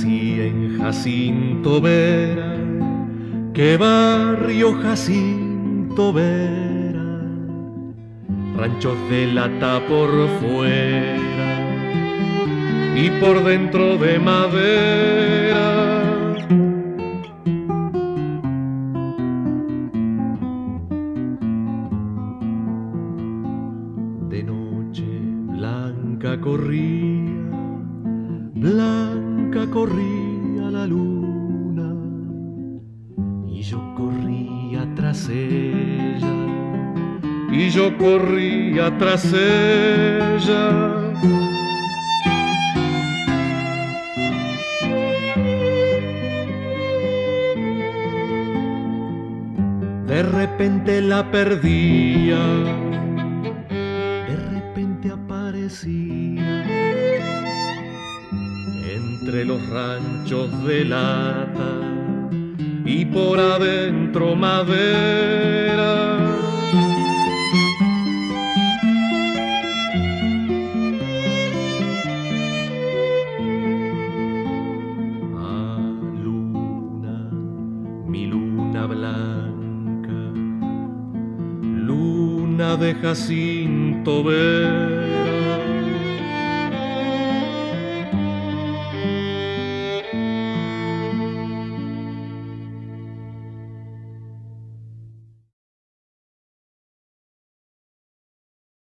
nací en Jacinto Vera. ¿Qué barrio Jacinto Vera? Ranchos de lata por fuera y por dentro de madera. De noche blanca corría la luna, y yo corría tras ella, y yo corría tras ella. De repente la perdía, de repente aparecía entre los ranchos de lata y por adentro madera. Ah, luna, mi luna blanca, luna de Jacinto Vera.